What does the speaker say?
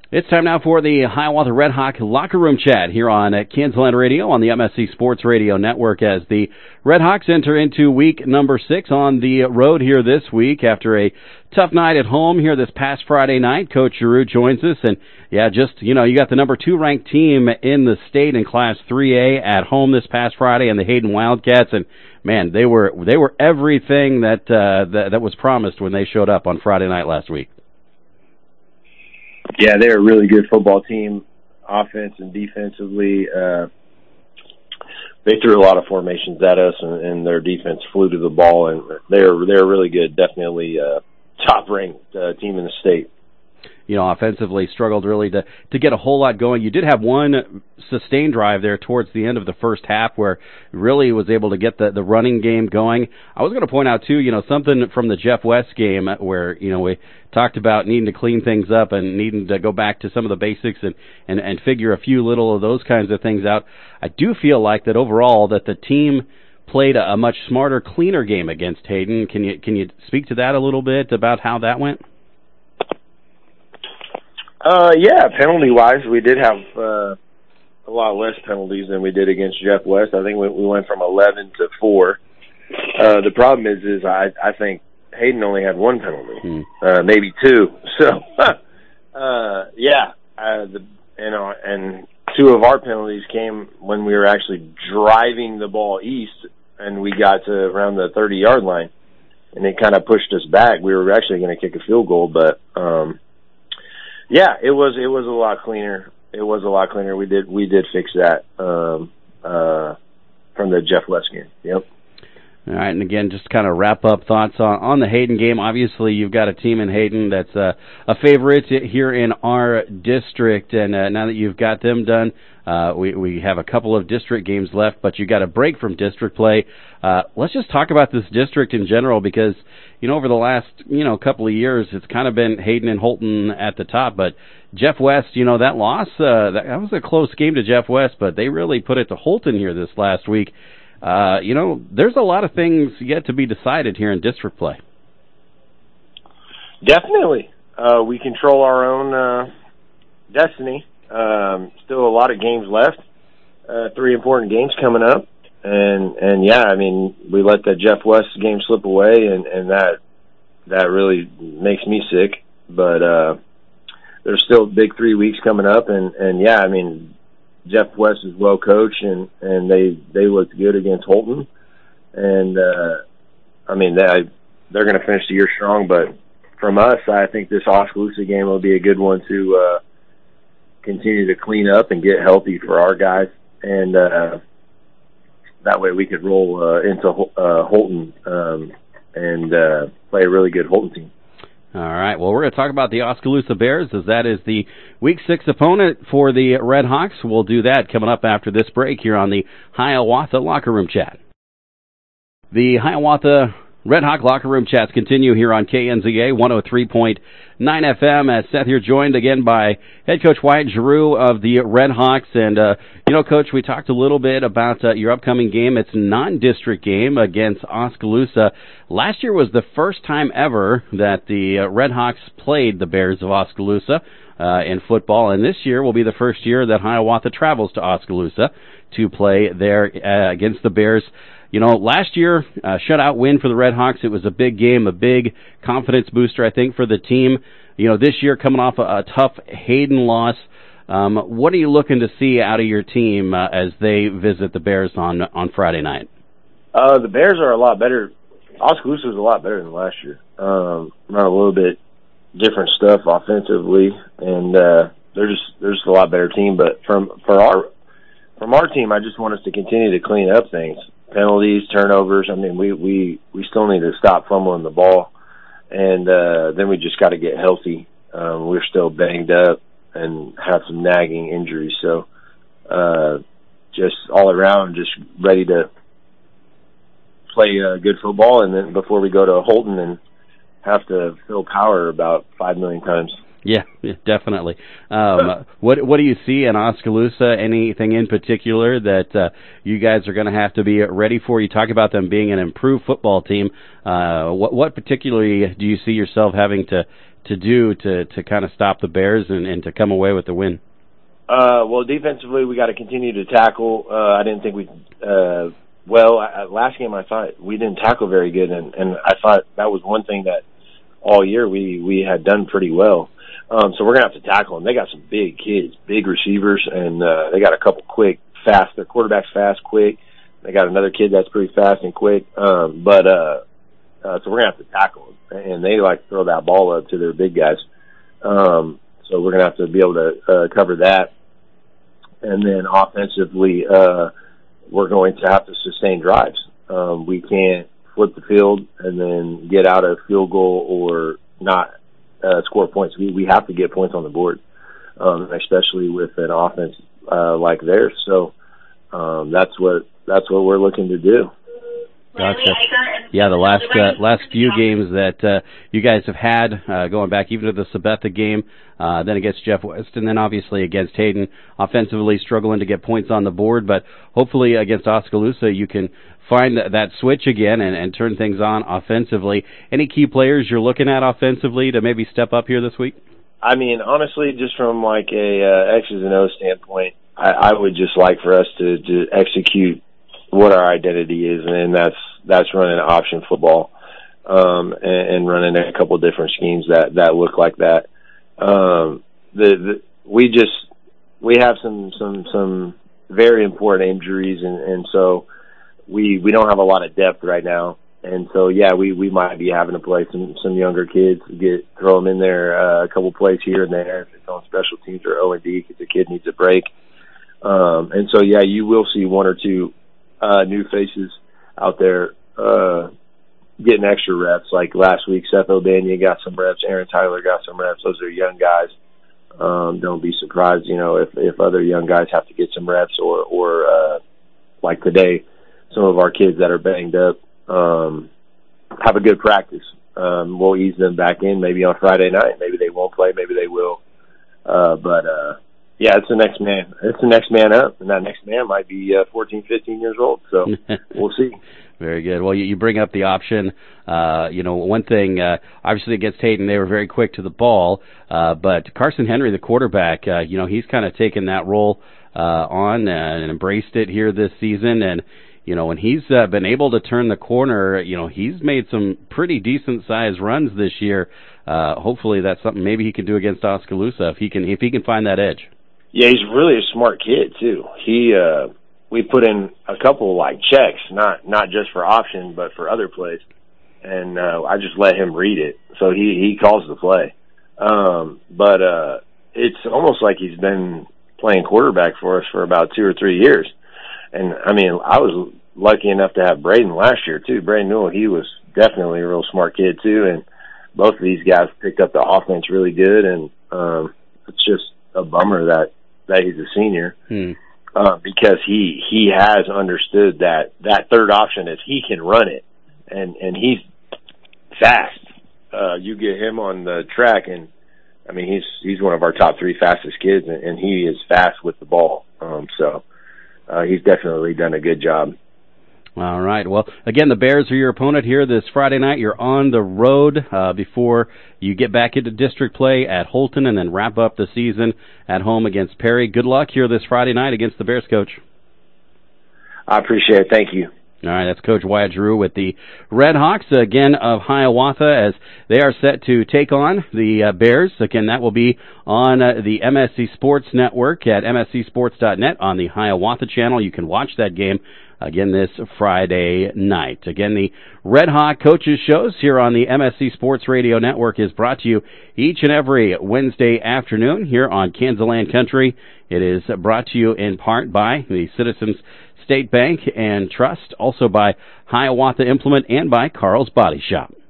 It's time now for the Hiawatha Redhawk Locker Room Chat here on Kansasland Radio on the MSC Sports Radio Network as the Redhawks enter into week number 6 on the road here this week after a tough night at home here this past Friday night. Coach Giroux joins us, and you got the number 2 ranked team in the state in Class 3A at home this past Friday, and the Hayden Wildcats, and man, they were everything that was promised when they showed up on Friday night last week. Yeah, they're a really good football team, offense and defensively. They threw a lot of formations at us, and their defense flew to the ball, and they're really good. Definitely top-ranked team in the state. Offensively struggled really to get a whole lot going. You did have one sustained drive there towards the end of the first half where really was able to get the running game going. I was going to point out, too, something from the Jeff West game where, we talked about needing to clean things up and needing to go back to some of the basics and figure a few little of those kinds of things out. I do feel like that overall that the team played a much smarter, cleaner game against Hayden. Can you speak to that a little bit about how that went? Yeah, penalty-wise, we did have a lot less penalties than we did against Jeff West. I think we went from 11 to 4. The problem is I think Hayden only had 1 penalty, maybe 2. So, and 2 of our penalties came when we were actually driving the ball east, and we got to around the 30-yard line, and it kind of pushed us back. We were actually going to kick a field goal, but yeah, it was a lot cleaner. It was a lot cleaner. We did fix that from the Jeff West game. Yep. All right, and again, just kind of wrap up thoughts on the Hayden game. Obviously, you've got a team in Hayden that's a favorite here in our district, and now that you've got them done, we have a couple of district games left, but you got a break from district play. Let's just talk about this district in general because, over the last, couple of years, it's kind of been Hayden and Holton at the top, but Jeff West, that loss, that was a close game to Jeff West, but they really put it to Holton here this last week. There's a lot of things yet to be decided here in district play. Definitely. We control our own destiny. Still a lot of games left. 3 important games coming up. And we let the Jeff West game slip away, and that really makes me sick. But there's still a big 3 weeks coming up, and Jeff West is well coached, and they looked good against Holton, and they're going to finish the year strong. But from us, I think this Oskaloosa game will be a good one to continue to clean up and get healthy for our guys, and that way we could roll into Holton and play a really good Holton team. All right, well, we're going to talk about the Oskaloosa Bears as that is the Week 6 opponent for the Redhawks. We'll do that coming up after this break here on the Hiawatha Locker Room Chat. The Hiawatha Redhawk Locker Room Chats continue here on KNZA 103.9 FM as Seth here joined again by head coach Wyatt Giroux of the Redhawks. And, Coach, we talked a little bit about your upcoming game. It's a non-district game against Oskaloosa. Last year was the first time ever that the Redhawks played the Bears of Oskaloosa in football, and this year will be the first year that Hiawatha travels to Oskaloosa to play there against the Bears. Last year, shutout win for the Redhawks. It was a big game, a big confidence booster, I think, for the team. This year coming off a tough Hayden loss. What are you looking to see out of your team as they visit the Bears on Friday night? The Bears are a lot better. Oskaloosa is a lot better than last year. Not a little bit different stuff offensively, and they're just a lot better team. But from our team, I just want us to continue to clean up things. Penalties, turnovers. We still need to stop fumbling the ball, and then we just got to get healthy. We're still banged up and have some nagging injuries, so just all around, just ready to play good football, and then before we go to Holton and have to fill power about 5 million times. Yeah, definitely. What do you see in Oskaloosa? Anything in particular that you guys are going to have to be ready for? You talk about them being an improved football team. What particularly do you see yourself having to do to kind of stop the Bears and to come away with the win? Well, defensively, we got to continue to tackle. I didn't think we. Last game I thought we didn't tackle very good, and I thought that was one thing that all year we had done pretty well. So we're gonna have to tackle them. They got some big kids, big receivers, and they got a couple quick, fast. Their quarterback's fast, quick. They got another kid that's pretty fast and quick. So we're gonna have to tackle them, and they like to throw that ball up to their big guys. So we're gonna have to be able to cover that. And then offensively, we're going to have to sustain drives. We can't flip the field and then get out a field goal or not score points. We have to get points on the board, especially with an offense like theirs. So that's what we're looking to do. Gotcha. Yeah, the last few games that you guys have had, going back even to the Sabetha game, then against Jeff West, and then obviously against Hayden, offensively struggling to get points on the board, but hopefully against Oskaloosa you can find that switch again and turn things on offensively. Any key players you're looking at offensively to maybe step up here this week? I mean, honestly, just from like a X's and O's standpoint, I would just like for us to execute what our identity is, and that's running option football, and running a couple of different schemes that look like that. We have some very important injuries, and so we don't have a lot of depth right now. And so, yeah, we might be having to play some younger kids, throw them in there, a couple plays here and there if it's on special teams or O&D because the kid needs a break. And so, yeah, you will see one or two new faces out there getting extra reps. Like last week, Seth O'Bania got some reps, Aaron Tyler got some reps. Those are young guys. Don't be surprised, if other young guys have to get some reps or like today, some of our kids that are banged up have a good practice. We'll ease them back in maybe on Friday night. Maybe they won't play, maybe they will. Yeah, it's the next man. It's the next man up, and that next man might be 14, 15 years old. So we'll see. Very good. Well, you bring up the option. One thing, obviously against Hayden, they were very quick to the ball. But Carson Henry, the quarterback, he's kind of taken that role on and embraced it here this season. And, when he's been able to turn the corner, he's made some pretty decent-sized runs this year. Hopefully that's something maybe he can do against Oskaloosa if he can find that edge. Yeah, he's really a smart kid too. We put in a couple like checks, not just for option, but for other plays, and I just let him read it, so he calls the play. But it's almost like he's been playing quarterback for us for about 2 or 3 years, and I mean I was lucky enough to have Braden last year too. Braden Newell, he was definitely a real smart kid too, and both of these guys picked up the offense really good, and it's just a bummer that he's a senior, because he has understood that third option is he can run it, and he's fast. You get him on the track, and I mean he's one of our top 3 fastest kids, and he is fast with the ball. So he's definitely done a good job. All right. Well, again, the Bears are your opponent here this Friday night. You're on the road before you get back into district play at Holton and then wrap up the season at home against Perry. Good luck here this Friday night against the Bears, Coach. I appreciate it. Thank you. All right, that's Coach Wyatt Giroux with the Red Hawks, again, of Hiawatha, as they are set to take on the Bears. Again, that will be on the MSC Sports Network at mscsports.net on the Hiawatha channel. You can watch that game again this Friday night. Again, the Red Hawk Coaches Shows here on the MSC Sports Radio Network is brought to you each and every Wednesday afternoon here on Kansas Country. It is brought to you in part by the Citizens State Bank and Trust, also by Hiawatha Implement and by Carl's Body Shop.